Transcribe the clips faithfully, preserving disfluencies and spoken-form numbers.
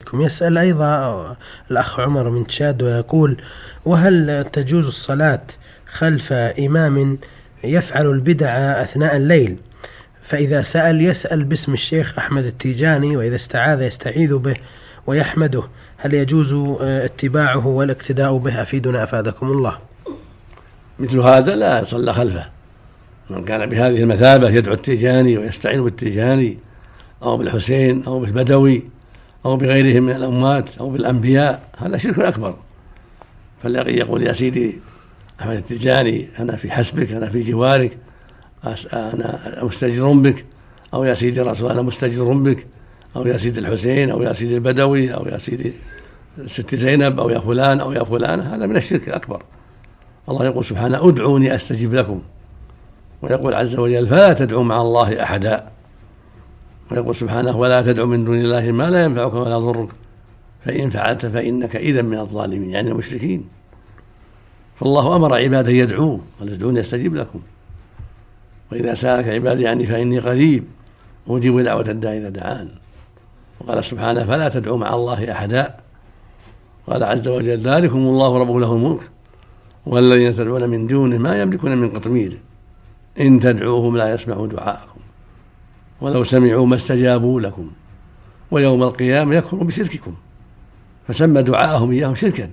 فيكم. يسأل أيضا الأخ عمر من تشاد ويقول: وهل تجوز الصلاة خلف إمام يفعل البدع أثناء الليل، فإذا سأل يسأل باسم الشيخ أحمد التيجاني، وإذا استعاذ يستعيذ به ويحمده، هل يجوز اتباعه والاقتداء به؟ أفيدنا أفادكم الله. مثل هذا لا يصلى خلفه. من كان بهذه المثابة يدعو التيجاني ويستعين بالتيجاني أو بالحسين أو بالبدوي أو بغيرهم من الأموات أو بالأنبياء، هذا شرك أكبر. فالذي يقول: يا سيدي أحمد التيجاني أنا في حسبك، أنا في جوارك، أنا مستجر بك، أو يا سيدي الرسول أنا مستجر بك، أو يا سيدي الحسين، أو يا سيدي البدوي، أو يا سيدي ست زينب، أو يا فلان أو يا فلان، هذا من الشرك الأكبر. الله يقول سبحانه: ادعوني أستجب لكم، ويقول عز وجل: فلا تدعوا مع الله أحدا، ويقول سبحانه: ولا تدعوا من دون الله ما لا ينفعك ولا يضرك، فإن فعلت فإنك إذا من الظالمين، يعني المشركين. فالله أمر عباده يدعوه: قال: ادعوني أستجب لكم، وإذا سألك عبادي عني فإني قريب أجيب دعوة الداعي إذا دعان. وقال سبحانه: فلا تدعوا مع الله أحدا. قال عز وجل: ذلكم الله ربه له الملك والذين تدعون من دونه ما يملكون من قطمير إن تدعوهم لا يسمعوا دعاءكم ولو سمعوا ما استجابوا لكم ويوم القيامة يكفروا بشرككم، فسمى دعاءهم إياهم شركا.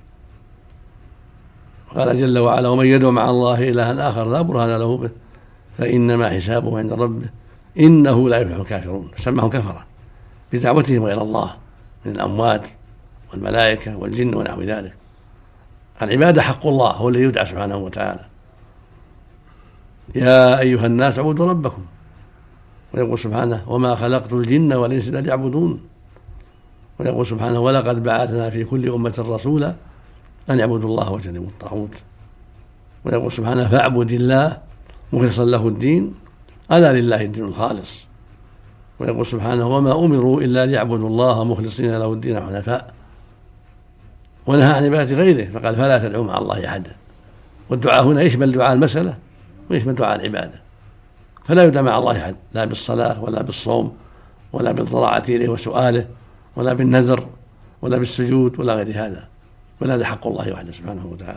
قال جل وعلا: ومن يدعو مع الله إلها آخر لا برهان له به فإنما حسابه عند ربه إنه لا يفلح الكافرون. سماهم كفرة بدعوتهم غير الله من الأموات والملائكة والجن ونحو ذلك. العبادة حق الله، هو الذي يدعى سبحانه وتعالى: يا أيها الناس اعبدوا ربكم. ويقول سبحانه: وما خلقت الجن والإنس إلا ليعبدون. ويقول سبحانه: ولقد بعثنا في كل أمة رسولا أن يعبدوا الله واجتنبوا الطاغوت. ويقول سبحانه: فاعبد الله مخلصا له الدين ألا لله الدين الخالص. ويقول سبحانه: وما أمروا إلا ليعبدوا الله مخلصين له الدين حنفاء. ونهى عن عبادة غيره فقال: فلا تدعوا مع الله أحدا. والدعاء هنا يشمل دعاء المسألة ويشمل دعاء العبادة، فلا يدعى مع الله أحد، لا بالصلاة ولا بالصوم ولا بالضراعة إليه وسؤاله ولا بالنذر ولا بالسجود ولا غير هذا، بل هذا حق الله وحده سبحانه وتعالى.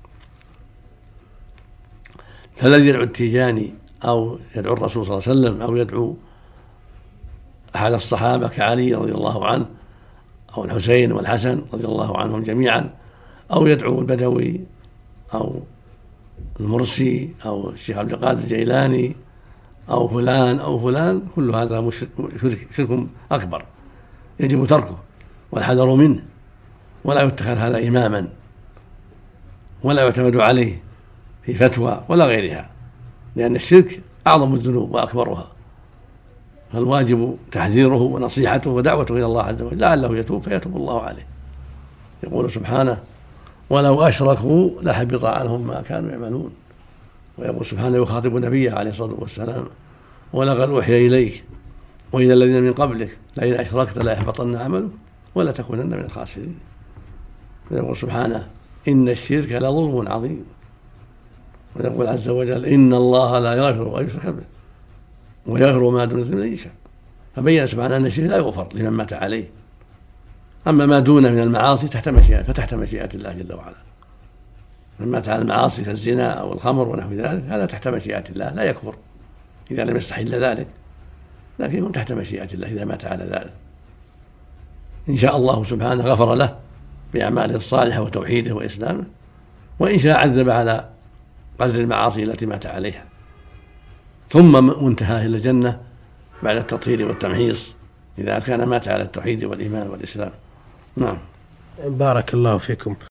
فالذي يدعو التيجاني أو يدعو الرسول صلى الله عليه وسلم أو يدعو أحد الصحابة كعلي رضي الله عنه أو الحسين والحسن رضي الله عنهم جميعا، أو يدعو البدوي أو المرسي أو الشيخ عبد القادر الجيلاني أو فلان أو فلان، كل هذا شرك, شرك أكبر يجب تركه والحذر منه، ولا يتخذ هذا إماما ولا يعتمد عليه في فتوى ولا غيرها، لأن الشرك أعظم الذنوب وأكبرها، فالواجب تحذيره ونصيحته ودعوته إلى الله عز وجل لعله يتوب فيتوب الله عليه. يقول سبحانه: ولو أشركوا لحبط عنهم ما كانوا يعملون. ويقول سبحانه يخاطب نبيه عليه الصلاة والسلام: ولقد أوحي إليك وإلى الذين من قبلك لئن أشركت ليحبطن عملك ولا تكونن من الخاسرين. ويقول سبحانه: إن الشرك لظلم عظيم. ويقول عز وجل: إن الله لا يغفر أن يشرك به ويغفر ما دون ذلك لمن يشاء. فبين سبحانه أن الشرك لا يغفر لمن مات عليه، أما ما دونه من المعاصي تحت مشيئة فتحت مشيئة الله جل وعلا. من مات على المعاصي كالزنا أو الخمر ونحو ذلك هذا تحت مشيئة الله، لا يكفر إذا لم يستحل ذلك، لكن يكون تحت مشيئة الله إذا مات على ذلك. إن شاء الله سبحانه غفر له بأعماله الصالحة وتوحيده وإسلامه، وإن شاء عذب على قدر المعاصي التي مات عليها، ثم منتهاه إلى الجنة بعد التطهير والتمحيص إذا كان مات على التوحيد والإيمان والإسلام. نعم. بارك الله فيكم.